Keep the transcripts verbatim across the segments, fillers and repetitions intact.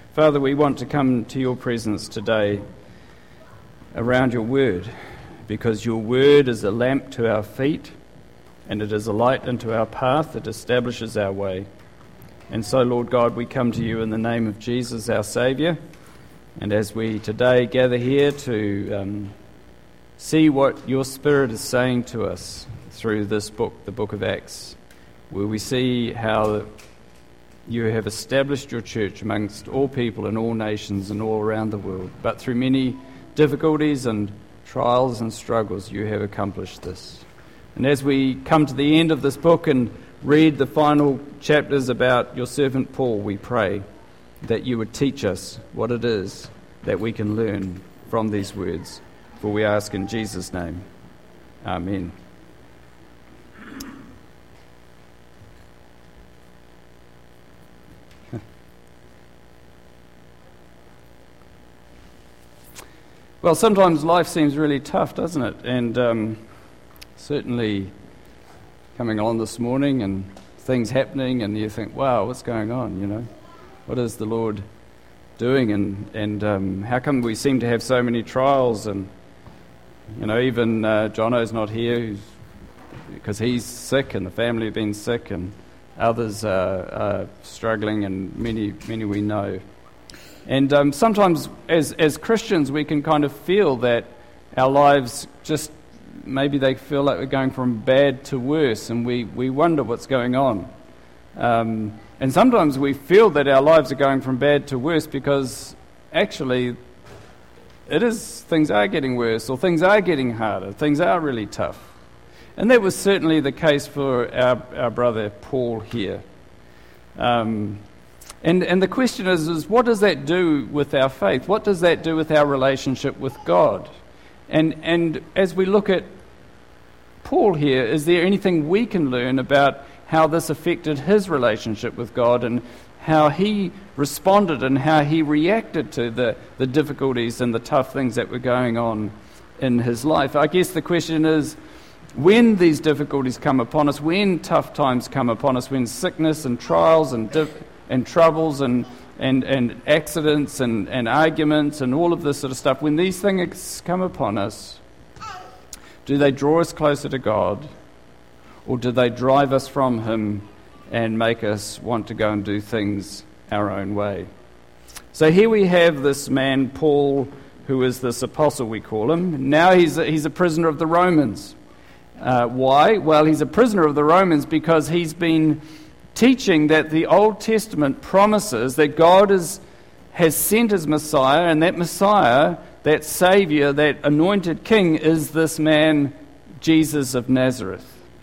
Father, we want to come to your presence today around your word, because your word is a lamp to our feet and it is a light into our path that establishes our way. And so, Lord God, we come to you in the name of Jesus, our Saviour, and as we today gather here to um, see what your Spirit is saying to us through this book, the book of Acts, where we see how you have established your church amongst all people and all nations and all around the world. But through many difficulties and trials and struggles, you have accomplished this. And as we come to the end of this book and read the final chapters about your servant Paul, we pray that you would teach us what it is that we can learn from these words. For we ask in Jesus' name. Amen. Well, sometimes life seems really tough, doesn't it? And um, certainly coming along this morning and things happening, and you think, wow, what's going on, you know? What is the Lord doing? And, and um, how come we seem to have so many trials? And, you know, even uh, Jono's not here who's, because he's sick and the family have been sick, and others are, are struggling, and many, many we know. And um, sometimes as as Christians we can kind of feel that our lives just, maybe they feel like we're going from bad to worse, and we, we wonder what's going on. Um, and sometimes we feel that our lives are going from bad to worse because actually it is, things are getting worse, or things are getting harder, things are really tough. And that was certainly the case for our, our brother Paul here. Um And and the question is, is, what does that do with our faith? What does that do with our relationship with God? And and as we look at Paul here, is there anything we can learn about how this affected his relationship with God, and how he responded and how he reacted to the, the difficulties and the tough things that were going on in his life? I guess the question is, when these difficulties come upon us, when tough times come upon us, when sickness and trials and difficulties and troubles and, and, and accidents and, and arguments and all of this sort of stuff, when these things come upon us, do they draw us closer to God, or do they drive us from him and make us want to go and do things our own way? So here we have this man, Paul, who is this apostle, we call him. Now he's a, he's a prisoner of the Romans. Uh, why? Well, he's a prisoner of the Romans because he's been teaching that the Old Testament promises that God is, has sent his Messiah, and that Messiah, that Saviour, that anointed King, is this man, Jesus of Nazareth.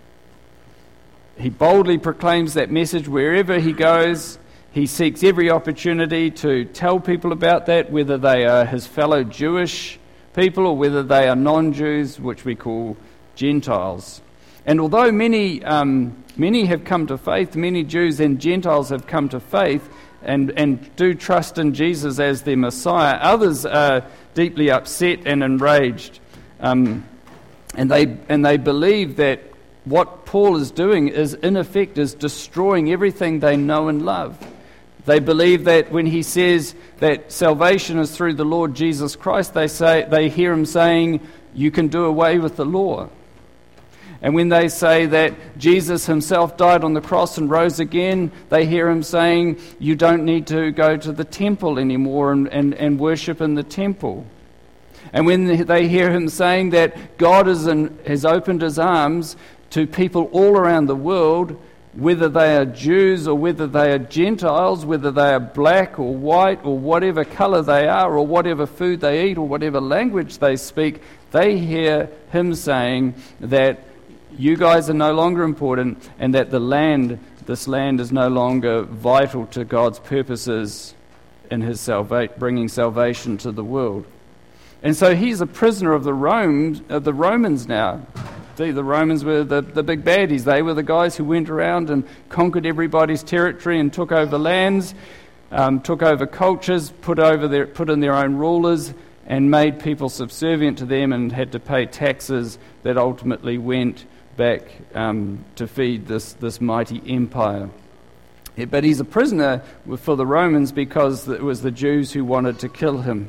He boldly proclaims that message wherever he goes. He seeks every opportunity to tell people about that, whether they are his fellow Jewish people or whether they are non-Jews, which we call Gentiles. And although many um, many have come to faith, many Jews and Gentiles have come to faith and, and do trust in Jesus as their Messiah, others are deeply upset and enraged. Um, and they and they believe that what Paul is doing is, in effect, is destroying everything they know and love. They believe that when he says that salvation is through the Lord Jesus Christ, they say they hear him saying, you can do away with the law. And when they say that Jesus himself died on the cross and rose again, they hear him saying, you don't need to go to the temple anymore and, and, and worship in the temple. And when they hear him saying that God is in, has opened his arms to people all around the world, whether they are Jews or whether they are Gentiles, whether they are black or white or whatever colour they are, or whatever food they eat or whatever language they speak, they hear him saying that you guys are no longer important, and that the land, this land is no longer vital to God's purposes in his salva- bringing salvation to the world. And so he's a prisoner of the Rome, of the Romans now. See, the Romans were the, the big baddies. They were the guys who went around and conquered everybody's territory and took over lands, um, took over cultures, put over their, put in their own rulers, and made people subservient to them and had to pay taxes that ultimately went back um, to feed this, this mighty empire. But he's a prisoner for the Romans because it was the Jews who wanted to kill him.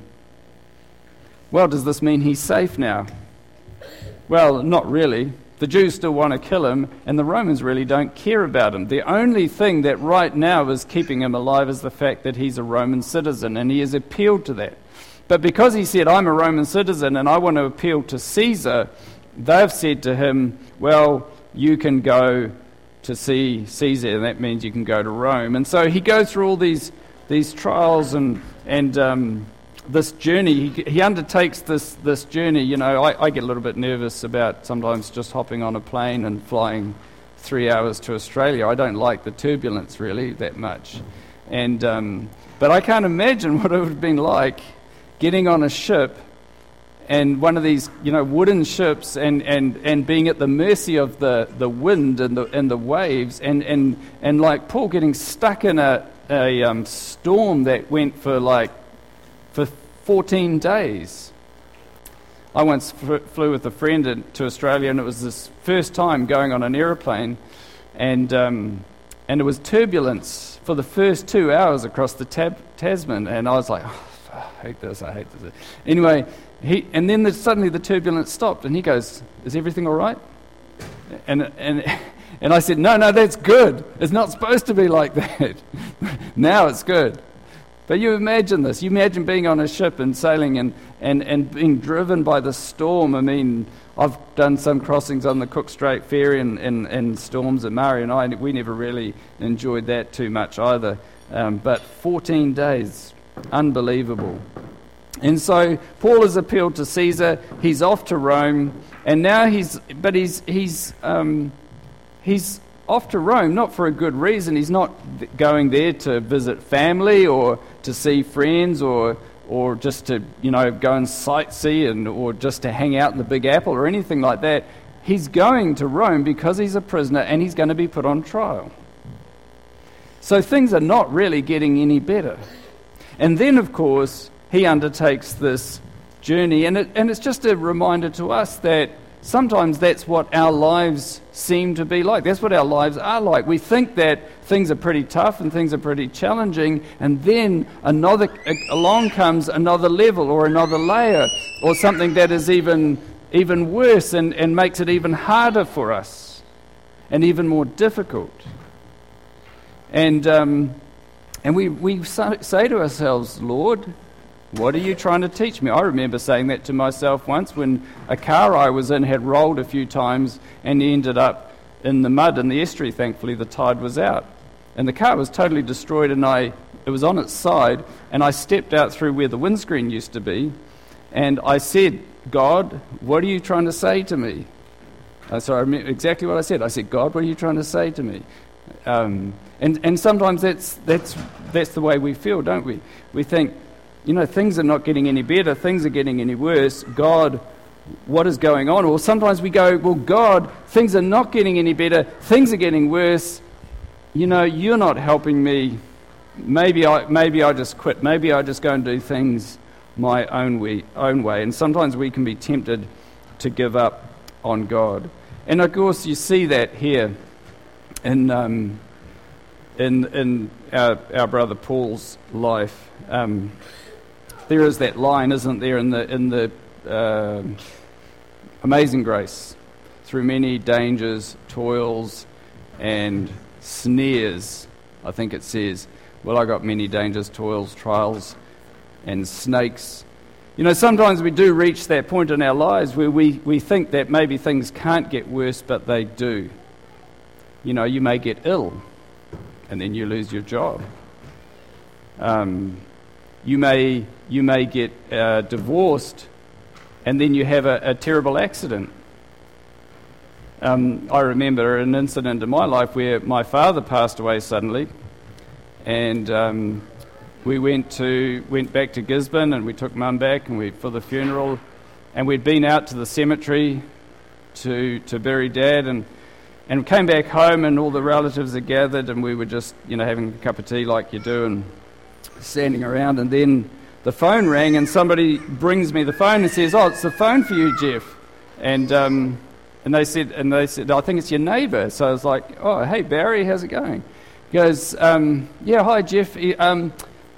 Well, does this mean he's safe now? Well, not really. The Jews still want to kill him, and the Romans really don't care about him. The only thing that right now is keeping him alive is the fact that he's a Roman citizen, and he has appealed to that. But because he said, I'm a Roman citizen and I want to appeal to Caesar, they've said to him, well, you can go to see Caesar, and that means you can go to Rome. And so he goes through all these these trials and and um, this journey. He, he undertakes this this journey. You know, I, I get a little bit nervous about sometimes just hopping on a plane and flying three hours to Australia. I don't like the turbulence really that much, and um, but I can't imagine what it would have been like getting on a ship. And one of these, you know, wooden ships, and, and, and being at the mercy of the, the wind and the and the waves, and, and, and like Paul getting stuck in a a um, storm that went for like for fourteen days. I once f- flew with a friend in, to Australia, and it was this first time going on an aeroplane, and um, and it was turbulence for the first two hours across the tab- Tasman, and I was like, oh, I hate this, I hate this. Anyway. He, and then the, suddenly the turbulence stopped, and he goes, is everything all right? And and and I said, no, no, that's good. It's not supposed to be like that. Now it's good. But you imagine this. You imagine being on a ship and sailing and, and, and being driven by the storm. I mean, I've done some crossings on the Cook Strait Ferry and, and, and storms, and Mari and I, we never really enjoyed that too much either. Um, but fourteen days, unbelievable. And so Paul has appealed to Caesar. He's off to Rome, and now he's, but he's he's um, he's off to Rome not for a good reason. He's not going there to visit family or to see friends or or just to you know go and sightsee and or just to hang out in the Big Apple or anything like that. He's going to Rome because he's a prisoner and he's going to be put on trial. So things are not really getting any better. And then, of course, he undertakes this journey, and it, and it's just a reminder to us that sometimes that's what our lives seem to be like. That's what our lives are like. We think that things are pretty tough and things are pretty challenging, and then another along comes another level or another layer or something that is even even worse and, and makes it even harder for us and even more difficult. And um, and we, we say to ourselves, Lord, what are you trying to teach me? I remember saying that to myself once when a car I was in had rolled a few times and ended up in the mud in the estuary. Thankfully, the tide was out. And the car was totally destroyed, and I it was on its side, and I stepped out through where the windscreen used to be, and I said, God, what are you trying to say to me? Uh, so I remember exactly what I said. I said, God, what are you trying to say to me? Um, and, and sometimes that's, that's, that's the way we feel, don't we? We think, you know, things are not getting any better, things are getting any worse. God, what is going on? Or sometimes we go, well, God, things are not getting any better, things are getting worse. You know, you're not helping me. Maybe I maybe I just quit. Maybe I just go and do things my own way, own way. And sometimes we can be tempted to give up on God. And of course, you see that here in um, in in our, our brother Paul's life. Um, There is that line, isn't there, in the in the uh, Amazing Grace, through many dangers, toils, and snares. I think it says, well, I got many dangers, toils, trials, and snakes. You know, sometimes we do reach that point in our lives where we, we think that maybe things can't get worse, but they do. You know, you may get ill, and then you lose your job. Um, you may you may get uh, divorced, and then you have a, a terrible accident. Um, I remember an incident in my life where my father passed away suddenly, and um, we went to went back to Gisborne, and we took Mum back, and we for the funeral, and we'd been out to the cemetery to to bury Dad, and and came back home, and all the relatives had gathered, and we were just you know having a cup of tea like you do, and standing around, and then the phone rang, and somebody brings me the phone and says, "Oh, it's the phone for you, Jeff," and um, and they said, and they said, "I think it's your neighbour." So I was like, "Oh, hey Barry, how's it going?" He goes, um, yeah, hi, Jeff. He, um,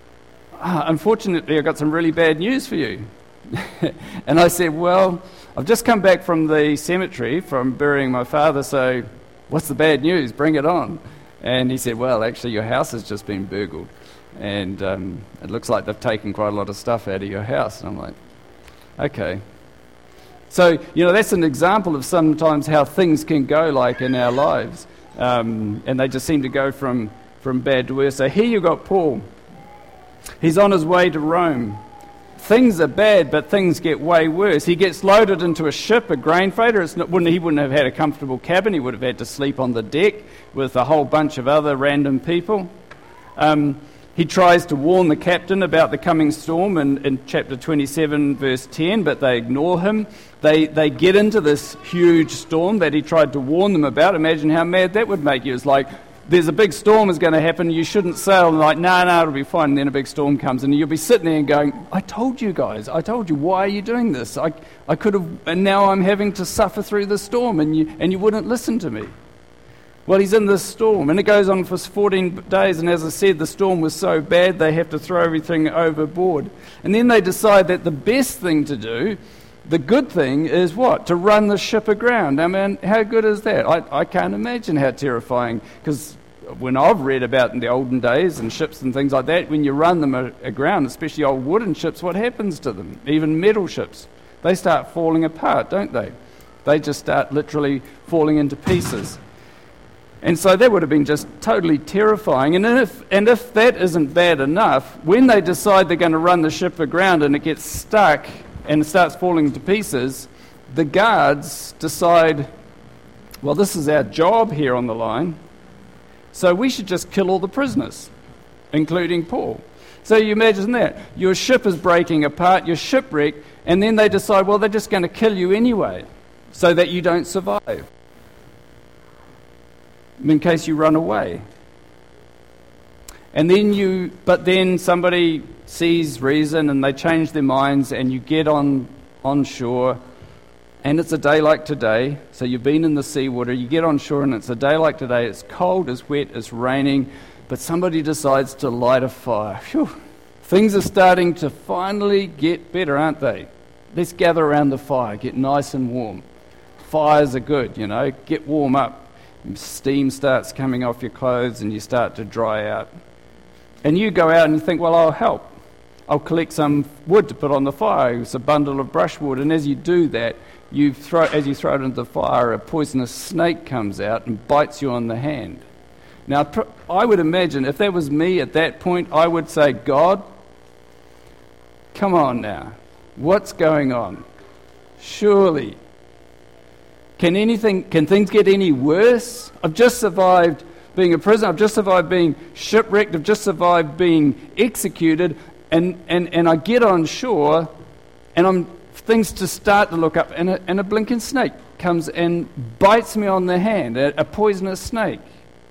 ah, unfortunately, I've got some really bad news for you. And I said, well, I've just come back from the cemetery from burying my father, so what's the bad news? Bring it on. And he said, well, actually, your house has just been burgled. And um, it looks like they've taken quite a lot of stuff out of your house. And I'm like, okay. So, you know, that's an example of sometimes how things can go like in our lives. Um, and they just seem to go from, from bad to worse. So here you've got Paul. He's on his way to Rome. Things are bad, but things get way worse. He gets loaded into a ship, a grain freighter. It's not, wouldn't, he wouldn't have had a comfortable cabin. He would have had to sleep on the deck with a whole bunch of other random people. Um, he tries to warn the captain about the coming storm in, in chapter twenty-seven, verse ten, but they ignore him. They they get into this huge storm that he tried to warn them about. Imagine how mad that would make you. It's like, there's a big storm is going to happen, you shouldn't sail. And like, no, nah, no, nah, it'll be fine. And then a big storm comes and you'll be sitting there and going, I told you guys, I told you, why are you doing this? I I could have, and now I'm having to suffer through the storm and you and you wouldn't listen to me. Well, he's in this storm and it goes on for fourteen days. And as I said, the storm was so bad they have to throw everything overboard. And then they decide that the best thing to do, the good thing is what? To run the ship aground. I mean, how good is that? I, I can't imagine how terrifying, because when I've read about in the olden days and ships and things like that, when you run them aground, especially old wooden ships, what happens to them? Even metal ships, they start falling apart, don't they? They just start literally falling into pieces. And so that would have been just totally terrifying. And if and if that isn't bad enough, when they decide they're going to run the ship aground and it gets stuck and it starts falling to pieces, the guards decide, well, this is our job here on the line, so we should just kill all the prisoners, including Paul. So you imagine that. Your ship is breaking apart, you're shipwrecked, and then they decide, well, they're just going to kill you anyway, so that you don't survive, in case you run away. And then you, but then somebody sees reason and they change their minds and you get on, on shore and it's a day like today. So you've been in the seawater, you get on shore and it's a day like today. It's cold, it's wet, it's raining, but somebody decides to light a fire. Phew. Things are starting to finally get better, aren't they? Let's gather around the fire, get nice and warm. Fires are good, you know, get warm up. Steam starts coming off your clothes and you start to dry out. And you go out and you think, well, I'll help. I'll collect some wood to put on the fire. It's a bundle of brushwood. And as you do that, you throw, as you throw it into the fire, a poisonous snake comes out and bites you on the hand. Now, pr- I would imagine if that was me at that point, I would say, God, come on now. What's going on? Surely. Can anything, can things get any worse? I've just survived being a prisoner. I've just survived being shipwrecked. I've just survived being executed. And, and, and I get on shore and I'm things to start to look up. And a, and a blinking snake comes and bites me on the hand, a, a poisonous snake.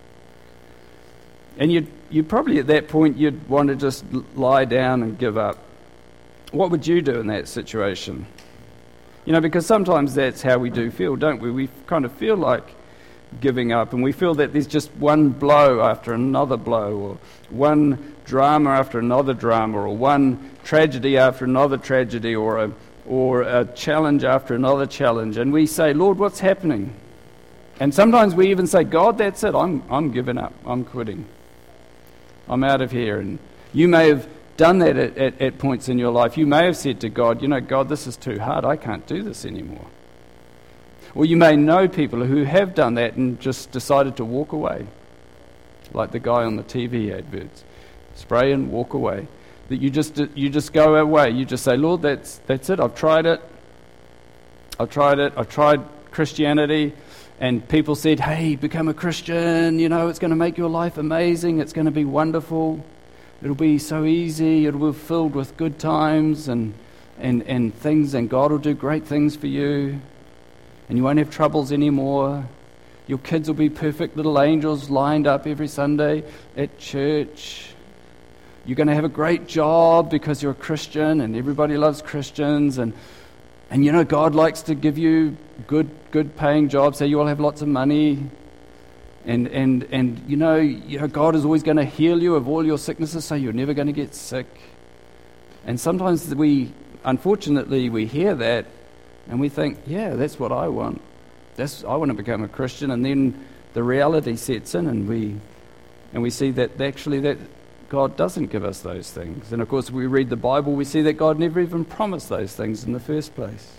And you you probably at that point you'd want to just lie down and give up. What would you do in that situation? You know, because sometimes that's how we do feel, don't we? We kind of feel like giving up, and we feel that there's just one blow after another blow, or one drama after another drama, or one tragedy after another tragedy, or a or a challenge after another challenge. And we say, Lord, what's happening? And sometimes we even say, God, that's it. I'm I'm giving up. I'm quitting. I'm out of here. And you may have done that at, at, at points in your life. You may have said to God, you know, God, this is too hard. I can't do this anymore. Or you may know people who have done that and just decided to walk away, like the guy on the T V adverts. Spray and walk away. That you just you just go away. You just say, Lord, that's that's it. I've tried it. I've tried it. I've tried Christianity. And people said, hey, become a Christian. You know, it's going to make your life amazing. It's going to be wonderful. It'll be so easy. It'll be filled with good times and and, and things. And God will do great things for you. And you won't have troubles anymore. Your kids will be perfect little angels lined up every Sunday at church. You're going to have a great job because you're a Christian and everybody loves Christians. And, and you know, God likes to give you good good paying jobs so you all have lots of money. And, and, and you know, you know, God is always going to heal you of all your sicknesses, so you're never going to get sick. And sometimes we, unfortunately, we hear that and we think, yeah, that's what I want. That's I want to become a Christian. And then the reality sets in, and we and we see that actually that God doesn't give us those things. And of course, we read the Bible, we see that God never even promised those things in the first place.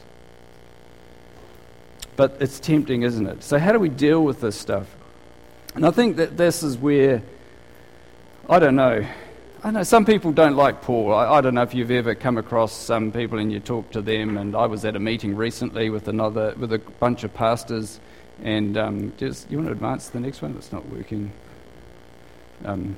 But it's tempting, isn't it? So how do we deal with this stuff? And I think that this is where, I don't know, I know some people don't like Paul. I, I don't know if you've ever come across some people and you talk to them, and I was at a meeting recently with another, with a bunch of pastors, and um, just, you want to advance to the next one? It's not working. Um,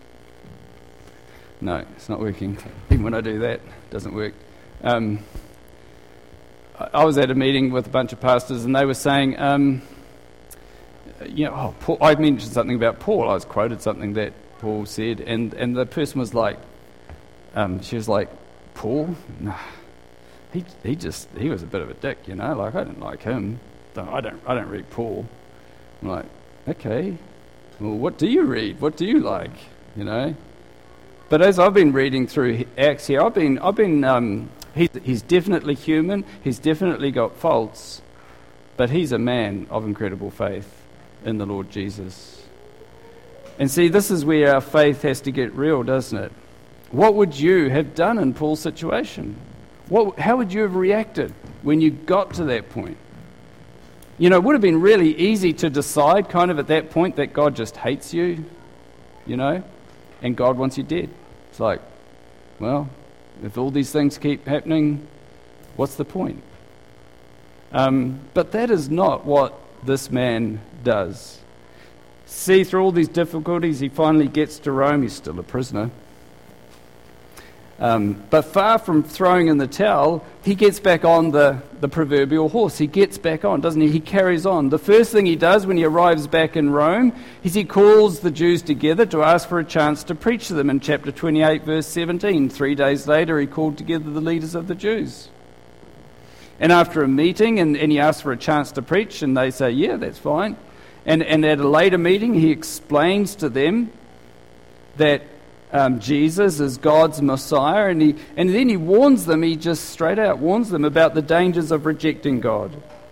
no, it's not working. Even when I do that, it doesn't work. Um, I, I was at a meeting with a bunch of pastors, and they were saying, um, you know, oh, Paul, I mentioned something about Paul. I was quoted something that Paul said, and, and the person was like, um, she was like, Paul? Nah, he he just he was a bit of a dick, you know. Like I didn't like him. I don't I don't read Paul. I'm like, okay, well, what do you read? What do you like? You know. But as I've been reading through Acts here, I've been I've been um, he's he's definitely human. He's definitely got faults, but he's a man of incredible faith in the Lord Jesus. And see, this is where our faith has to get real, doesn't it? What would you have done in Paul's situation? What, how would you have reacted when you got to that point? You know, it would have been really easy to decide kind of at that point that God just hates you, you know, and God wants you dead. It's like, well, if all these things keep happening, what's the point? Um, but that is not what this man does. See, through all these difficulties, he finally gets to Rome. He's still a prisoner. Um, but far from throwing in the towel, he gets back on the, the proverbial horse. He gets back on, doesn't he? He carries on. The first thing he does when he arrives back in Rome is he calls the Jews together to ask for a chance to preach to them in chapter twenty-eight, verse seventeen. Three days later, he called together the leaders of the Jews. And after a meeting, and, and he asks for a chance to preach, and they say, yeah, that's fine. And, and at a later meeting, he explains to them that um, Jesus is God's Messiah, and he and then he warns them, he just straight out warns them about the dangers of rejecting God.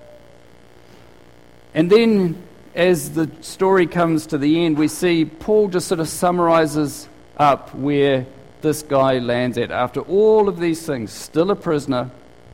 And then, as the story comes to the end, we see Paul just sort of summarizes up where this guy lands at. After all of these things, still a prisoner,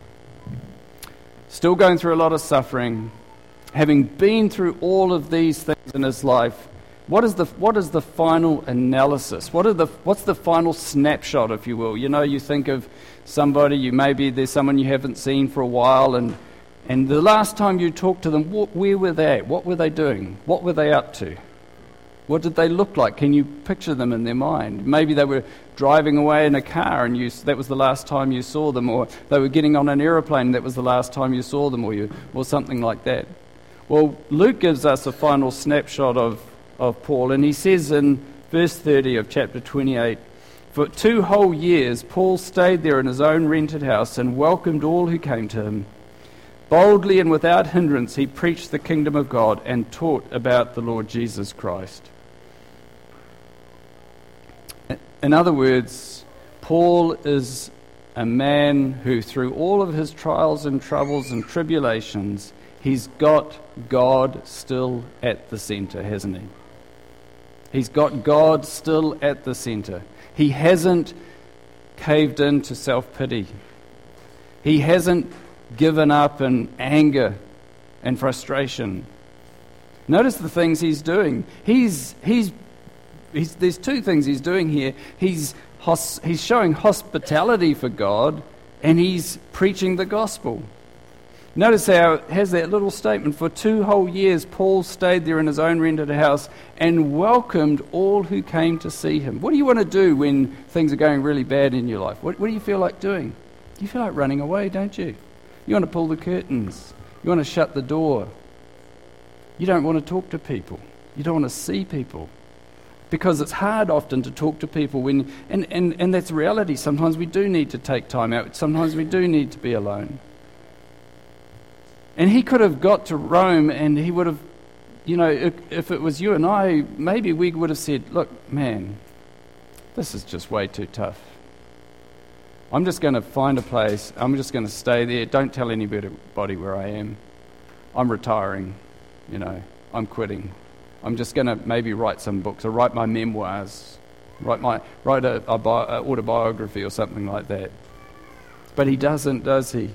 still going through a lot of suffering, having been through all of these things in his life, what is the what is the final analysis? What are the what's the final snapshot, if you will? You know, you think of somebody, you maybe there's someone you haven't seen for a while, and and the last time you talked to them, what, where were they at? What were they doing? What were they up to? What did they look like? Can you picture them in their mind? Maybe they were driving away in a car, and you, that was the last time you saw them, or they were getting on an aeroplane, and that was the last time you saw them, or you, or something like that. Well, Luke gives us a final snapshot of, of Paul, and he says in verse thirty of chapter twenty-eight, for two whole years Paul stayed there in his own rented house and welcomed all who came to him. Boldly and without hindrance he preached the kingdom of God and taught about the Lord Jesus Christ. In other words, Paul is a man who, through all of his trials and troubles and tribulations, he's got God still at the centre, hasn't he? He's got God still at the centre. He hasn't caved in to self-pity. He hasn't given up in anger and frustration. Notice the things he's doing. He's he's he's there's two things he's doing here. He's hos, he's showing hospitality for God, and he's preaching the gospel. Notice how it has that little statement, for two whole years Paul stayed there in his own rented house and welcomed all who came to see him. What do you want to do when things are going really bad in your life? What, what do you feel like doing? You feel like running away, don't you? You want to pull the curtains. You want to shut the door. You don't want to talk to people. You don't want to see people. Because it's hard often to talk to people when, and, and, and that's reality. Sometimes we do need to take time out. Sometimes we do need to be alone. And he could have got to Rome and he would have you know, if, if it was you and I, maybe we would have said, look, man, this is just way too tough. I'm just going to find a place. I'm just going to stay there. Don't tell anybody where I am. I'm retiring, you know. I'm quitting. I'm just going to maybe write some books or write my memoirs, write my write a, a, bi- a autobiography or something like that. But he doesn't, does he?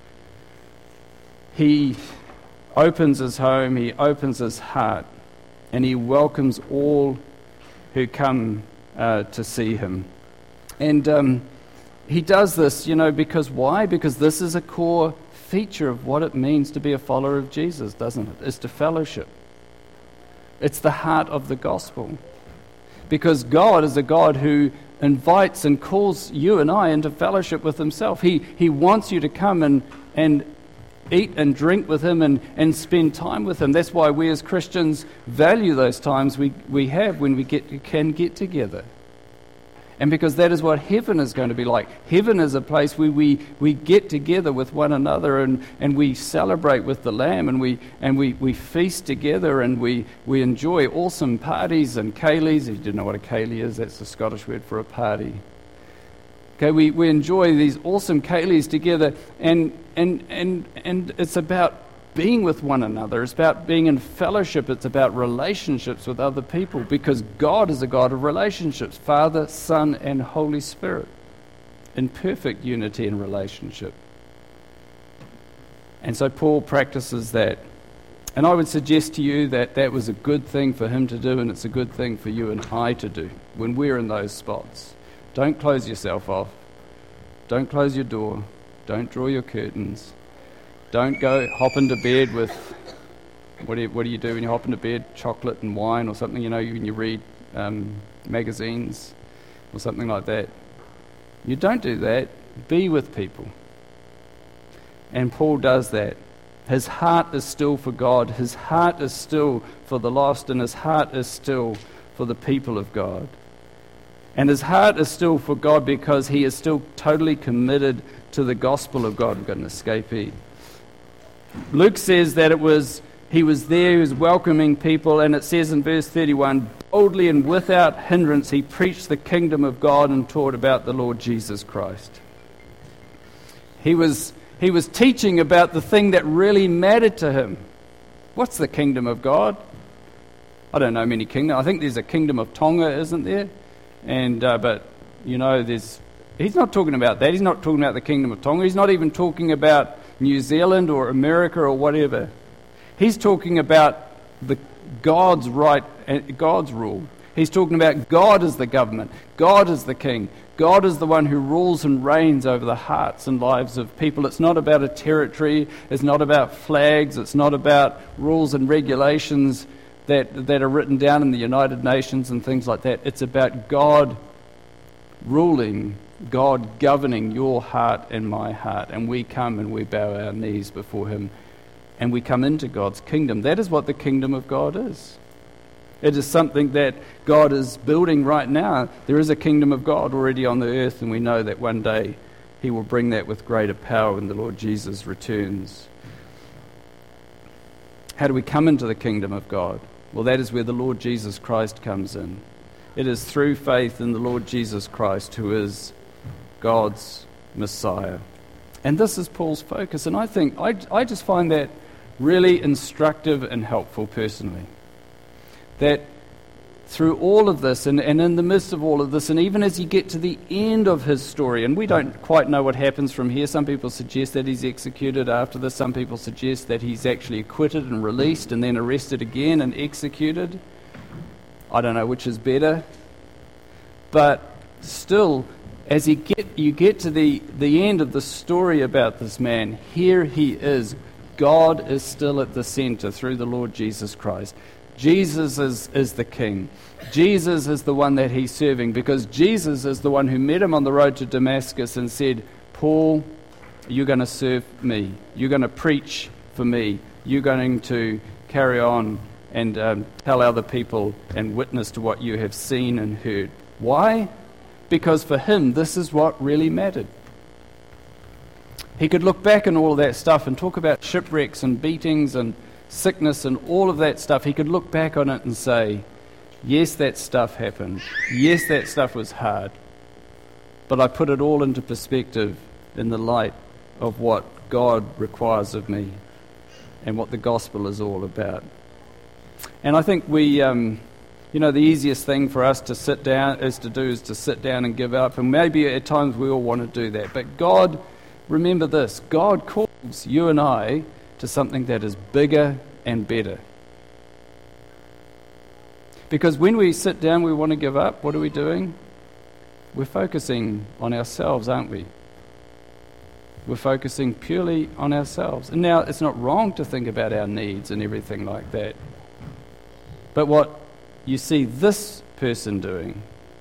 He opens his home, he opens his heart, and he welcomes all who come uh, to see him. And um, he does this, you know, because why? Because this is a core feature of what it means to be a follower of Jesus, doesn't it? It's to fellowship. It's the heart of the gospel. Because God is a God who invites and calls you and I into fellowship with himself. He he wants you to come and, and eat and drink with him and, and spend time with him. That's why we as Christians value those times we, we have when we get can get together. And because that is what heaven is going to be like. Heaven is a place where we, we get together with one another and, and we celebrate with the Lamb and we and we, we feast together and we, we enjoy awesome parties and ceilidhs. If you didn't know what a ceilidh is, that's the Scottish word for a party. Okay, we, we enjoy these awesome ceilidhs together and, and and and it's about being with one another. It's about being in fellowship. It's about relationships with other people because God is a God of relationships. Father, Son, and Holy Spirit in perfect unity and relationship. And so Paul practices that. And I would suggest to you that that was a good thing for him to do, and it's a good thing for you and I to do when we're in those spots. Don't close yourself off. Don't close your door. Don't draw your curtains. Don't go hop into bed with, what do you, what do you do when you hop into bed? Chocolate and wine or something, you know, when you read um, magazines or something like that. You don't do that. Be with people. And Paul does that. His heart is still for God. His heart is still for the lost, and his heart is still for the people of God. And his heart is still for God because he is still totally committed to the gospel of God. We've got an escapee. Luke says that it was he was there, he was welcoming people, and it says in verse thirty-one, boldly and without hindrance he preached the kingdom of God and taught about the Lord Jesus Christ. He was he was teaching about the thing that really mattered to him. What's the kingdom of God? I don't know many kingdoms. I think there's a kingdom of Tonga, isn't there? And uh, but you know, there's he's not talking about that. He's not talking about the kingdom of Tonga. He's not even talking about New Zealand or America or whatever. He's talking about the God's right, God's rule. He's talking about God as the government. God is the king. God is the one who rules and reigns over the hearts and lives of people. It's not about a territory. It's not about flags. It's not about rules and regulations that that are written down in the United Nations and things like that. It's about God ruling, God governing your heart and my heart, and we come and we bow our knees before him and we come into God's kingdom. That is what the kingdom of God is. It is something that God is building right now. There is a kingdom of God already on the earth, and we know that one day he will bring that with greater power when the Lord Jesus returns. How do we come into the kingdom of God? Well, that is where the Lord Jesus Christ comes in. It is through faith in the Lord Jesus Christ, who is God's Messiah. And this is Paul's focus. And I think, I, I just find that really instructive and helpful personally. That through all of this, and, and in the midst of all of this, and even as you get to the end of his story, and we don't quite know what happens from here. Some people suggest that he's executed after this. Some people suggest that he's actually acquitted and released and then arrested again and executed. I don't know which is better. But still, as you get you get to the, the end of the story about this man, here he is. God is still at the center through the Lord Jesus Christ. Jesus is, is the king. Jesus is the one that he's serving, because Jesus is the one who met him on the road to Damascus and said, Paul, you're going to serve me. You're going to preach for me. You're going to carry on and um, tell other people and witness to what you have seen and heard. Why? Because for him, this is what really mattered. He could look back on all of that stuff and talk about shipwrecks and beatings and sickness and all of that stuff, he could look back on it and say, yes, that stuff happened. Yes, that stuff was hard. But I put it all into perspective in the light of what God requires of me and what the gospel is all about. And I think we, um, you know, the easiest thing for us to sit down is to do is to sit down and give up. And maybe at times we all want to do that. But God, remember this, God calls you and I to something that is bigger and better. Because when we sit down, we want to give up, what are we doing? We're focusing on ourselves, aren't we? We're focusing purely on ourselves. And now, it's not wrong to think about our needs and everything like that. But what you see this person doing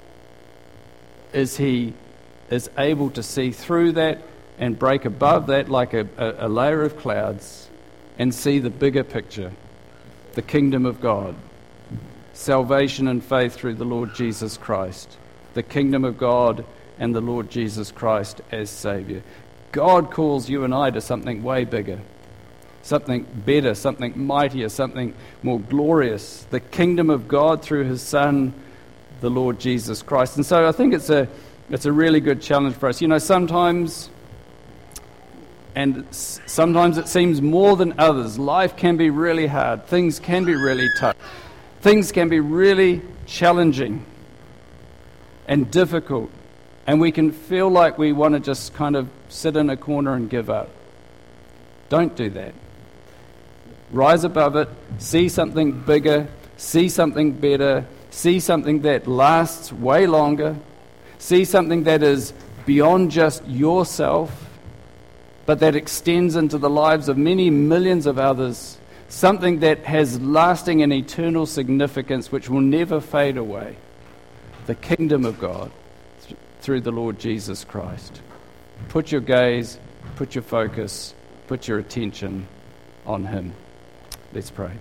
is he is able to see through that and break above that like a, a, a layer of clouds and see the bigger picture, the kingdom of God, salvation and faith through the Lord Jesus Christ, the kingdom of God and the Lord Jesus Christ as Saviour. God calls you and I to something way bigger, something better, something mightier, something more glorious, the kingdom of God through His Son, the Lord Jesus Christ. And so I think it's a it's a really good challenge for us. You know, sometimes, and sometimes it seems more than others, life can be really hard, things can be really tough, things can be really challenging and difficult, and we can feel like we want to just kind of sit in a corner and give up. Don't do that. Rise above it, see something bigger, see something better, see something that lasts way longer, see something that is beyond just yourself, but that extends into the lives of many millions of others, something that has lasting and eternal significance which will never fade away. The kingdom of God th- through the Lord Jesus Christ. Put your gaze, put your focus, put your attention on Him. Let's pray.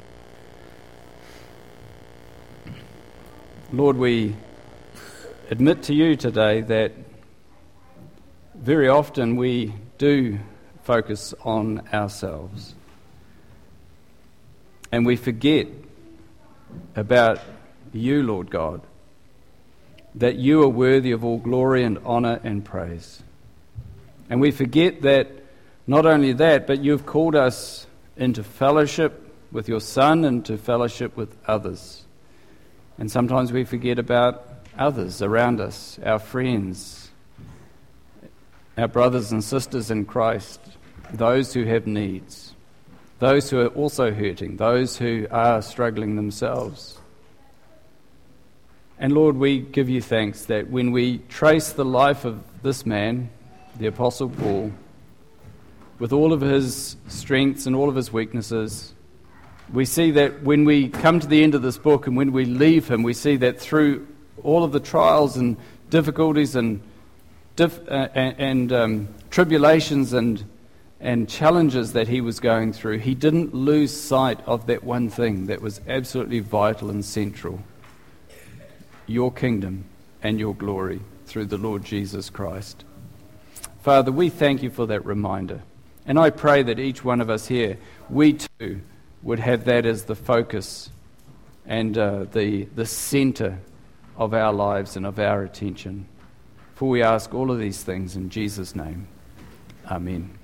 Lord, we admit to you today that very often we do focus on ourselves. And we forget about you, Lord God, that you are worthy of all glory and honour and praise. And we forget that not only that, but you've called us into fellowship with your Son and to fellowship with others. And sometimes we forget about others around us, our friends, our brothers and sisters in Christ, those who have needs, those who are also hurting, those who are struggling themselves. And Lord, we give you thanks that when we trace the life of this man, the Apostle Paul, with all of his strengths and all of his weaknesses, we see that when we come to the end of this book and when we leave him, we see that through all of the trials and difficulties and dif- uh, and, and um, tribulations and and challenges that he was going through, he didn't lose sight of that one thing that was absolutely vital and central: your kingdom and your glory through the Lord Jesus Christ. Father, we thank you for that reminder. And I pray that each one of us here, we too would have that as the focus and uh, the, the centre of our lives and of our attention. For we ask all of these things in Jesus' name. Amen.